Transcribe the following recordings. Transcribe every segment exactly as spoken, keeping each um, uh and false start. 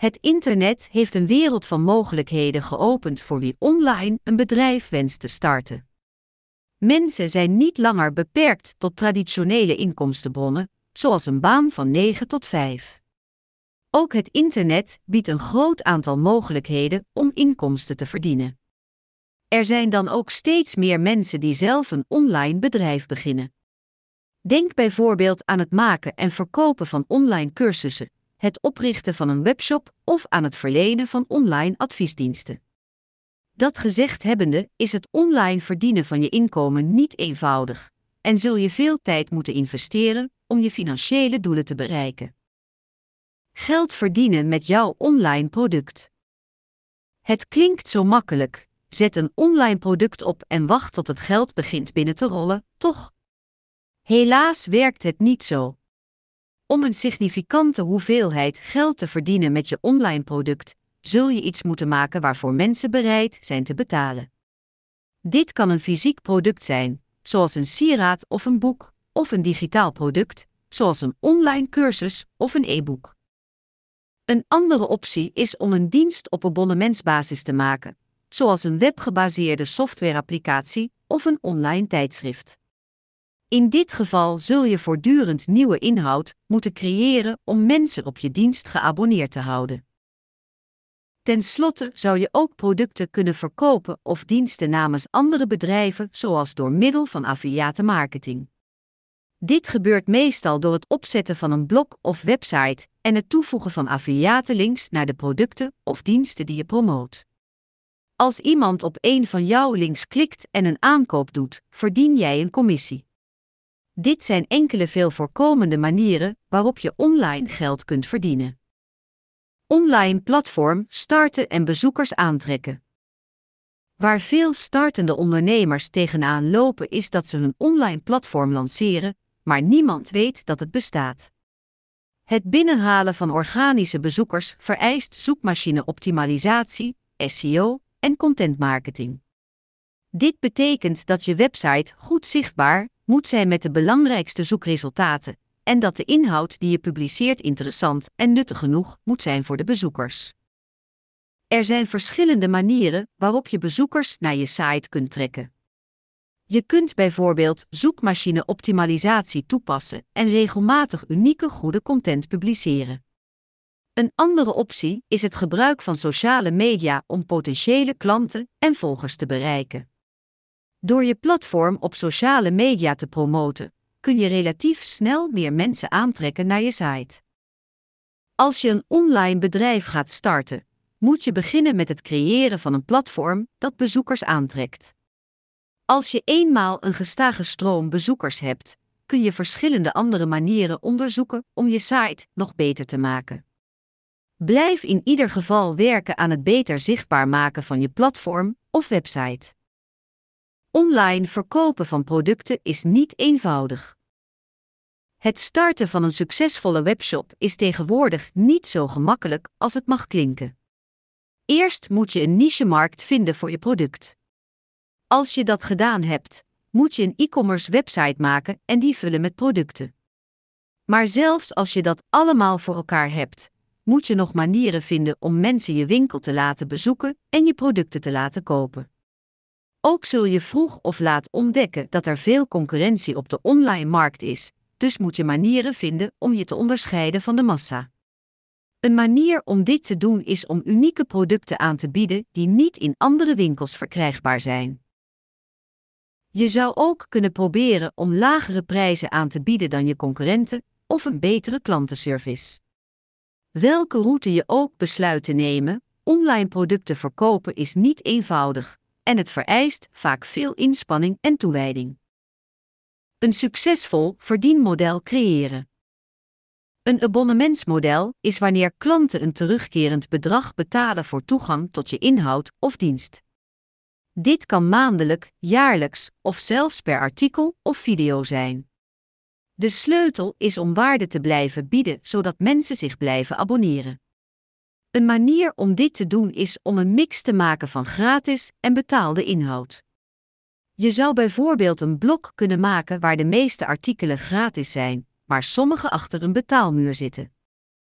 Het internet heeft een wereld van mogelijkheden geopend voor wie online een bedrijf wenst te starten. Mensen zijn niet langer beperkt tot traditionele inkomstenbronnen, zoals een baan van negen tot vijf. Ook het internet biedt een groot aantal mogelijkheden om inkomsten te verdienen. Er zijn dan ook steeds meer mensen die zelf een online bedrijf beginnen. Denk bijvoorbeeld aan het maken en verkopen van online cursussen, het oprichten van een webshop of aan het verlenen van online adviesdiensten. Dat gezegd hebbende is het online verdienen van je inkomen niet eenvoudig en zul je veel tijd moeten investeren om je financiële doelen te bereiken. Geld verdienen met jouw online product. Het klinkt zo makkelijk, zet een online product op en wacht tot het geld begint binnen te rollen, toch? Helaas werkt het niet zo. Om een significante hoeveelheid geld te verdienen met je online product, zul je iets moeten maken waarvoor mensen bereid zijn te betalen. Dit kan een fysiek product zijn, zoals een sieraad of een boek, of een digitaal product, zoals een online cursus of een e-book. Een andere optie is om een dienst op abonnementsbasis te maken, zoals een webgebaseerde softwareapplicatie of een online tijdschrift. In dit geval zul je voortdurend nieuwe inhoud moeten creëren om mensen op je dienst geabonneerd te houden. Ten slotte zou je ook producten kunnen verkopen of diensten namens andere bedrijven, zoals door middel van affiliatenmarketing. Dit gebeurt meestal door het opzetten van een blog of website en het toevoegen van affiliatenlinks naar de producten of diensten die je promoot. Als iemand op een van jouw links klikt en een aankoop doet, verdien jij een commissie. Dit zijn enkele veel voorkomende manieren waarop je online geld kunt verdienen. Online platform starten en bezoekers aantrekken. Waar veel startende ondernemers tegenaan lopen is dat ze hun online platform lanceren, maar niemand weet dat het bestaat. Het binnenhalen van organische bezoekers vereist zoekmachine-optimalisatie, S E O en contentmarketing. Dit betekent dat je website goed zichtbaar moet zijn met de belangrijkste zoekresultaten en dat de inhoud die je publiceert interessant en nuttig genoeg moet zijn voor de bezoekers. Er zijn verschillende manieren waarop je bezoekers naar je site kunt trekken. Je kunt bijvoorbeeld zoekmachine-optimalisatie toepassen en regelmatig unieke goede content publiceren. Een andere optie is het gebruik van sociale media om potentiële klanten en volgers te bereiken. Door je platform op sociale media te promoten, kun je relatief snel meer mensen aantrekken naar je site. Als je een online bedrijf gaat starten, moet je beginnen met het creëren van een platform dat bezoekers aantrekt. Als je eenmaal een gestage stroom bezoekers hebt, kun je verschillende andere manieren onderzoeken om je site nog beter te maken. Blijf in ieder geval werken aan het beter zichtbaar maken van je platform of website. Online verkopen van producten is niet eenvoudig. Het starten van een succesvolle webshop is tegenwoordig niet zo gemakkelijk als het mag klinken. Eerst moet je een nichemarkt vinden voor je product. Als je dat gedaan hebt, moet je een e-commerce website maken en die vullen met producten. Maar zelfs als je dat allemaal voor elkaar hebt, moet je nog manieren vinden om mensen je winkel te laten bezoeken en je producten te laten kopen. Ook zul je vroeg of laat ontdekken dat er veel concurrentie op de online markt is, dus moet je manieren vinden om je te onderscheiden van de massa. Een manier om dit te doen is om unieke producten aan te bieden die niet in andere winkels verkrijgbaar zijn. Je zou ook kunnen proberen om lagere prijzen aan te bieden dan je concurrenten of een betere klantenservice. Welke route je ook besluit te nemen, online producten verkopen is niet eenvoudig en het vereist vaak veel inspanning en toewijding. Een succesvol verdienmodel creëren. Een abonnementsmodel is wanneer klanten een terugkerend bedrag betalen voor toegang tot je inhoud of dienst. Dit kan maandelijk, jaarlijks of zelfs per artikel of video zijn. De sleutel is om waarde te blijven bieden zodat mensen zich blijven abonneren. Een manier om dit te doen is om een mix te maken van gratis en betaalde inhoud. Je zou bijvoorbeeld een blog kunnen maken waar de meeste artikelen gratis zijn, maar sommige achter een betaalmuur zitten.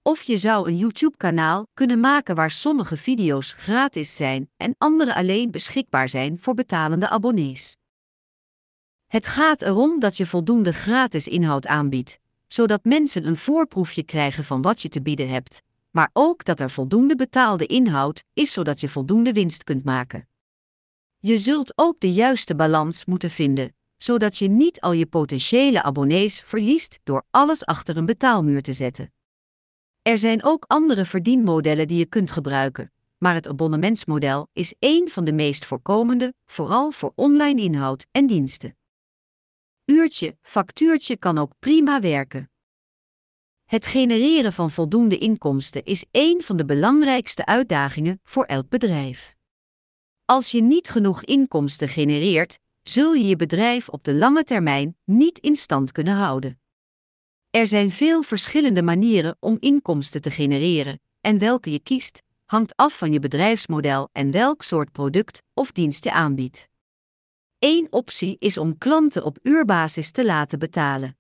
Of je zou een YouTube-kanaal kunnen maken waar sommige video's gratis zijn en andere alleen beschikbaar zijn voor betalende abonnees. Het gaat erom dat je voldoende gratis inhoud aanbiedt, zodat mensen een voorproefje krijgen van wat je te bieden hebt, maar ook dat er voldoende betaalde inhoud is zodat je voldoende winst kunt maken. Je zult ook de juiste balans moeten vinden, zodat je niet al je potentiële abonnees verliest door alles achter een betaalmuur te zetten. Er zijn ook andere verdienmodellen die je kunt gebruiken, maar het abonnementsmodel is één van de meest voorkomende, vooral voor online inhoud en diensten. Uurtje, factuurtje kan ook prima werken. Het genereren van voldoende inkomsten is één van de belangrijkste uitdagingen voor elk bedrijf. Als je niet genoeg inkomsten genereert, zul je je bedrijf op de lange termijn niet in stand kunnen houden. Er zijn veel verschillende manieren om inkomsten te genereren, en welke je kiest, hangt af van je bedrijfsmodel en welk soort product of dienst je aanbiedt. Eén optie is om klanten op uurbasis te laten betalen.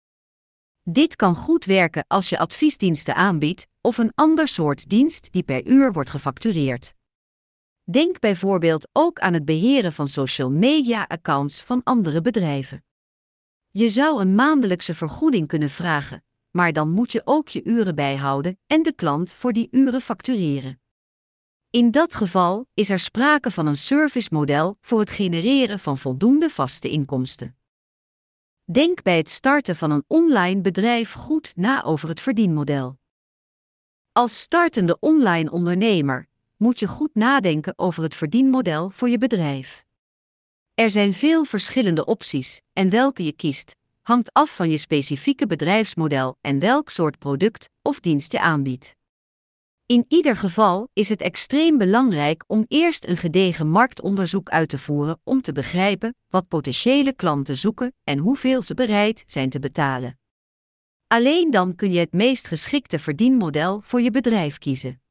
Dit kan goed werken als je adviesdiensten aanbiedt of een ander soort dienst die per uur wordt gefactureerd. Denk bijvoorbeeld ook aan het beheren van social media accounts van andere bedrijven. Je zou een maandelijkse vergoeding kunnen vragen, maar dan moet je ook je uren bijhouden en de klant voor die uren factureren. In dat geval is er sprake van een servicemodel voor het genereren van voldoende vaste inkomsten. Denk bij het starten van een online bedrijf goed na over het verdienmodel. Als startende online ondernemer moet je goed nadenken over het verdienmodel voor je bedrijf. Er zijn veel verschillende opties en welke je kiest, hangt af van je specifieke bedrijfsmodel en welk soort product of dienst je aanbiedt. In ieder geval is het extreem belangrijk om eerst een gedegen marktonderzoek uit te voeren om te begrijpen wat potentiële klanten zoeken en hoeveel ze bereid zijn te betalen. Alleen dan kun je het meest geschikte verdienmodel voor je bedrijf kiezen.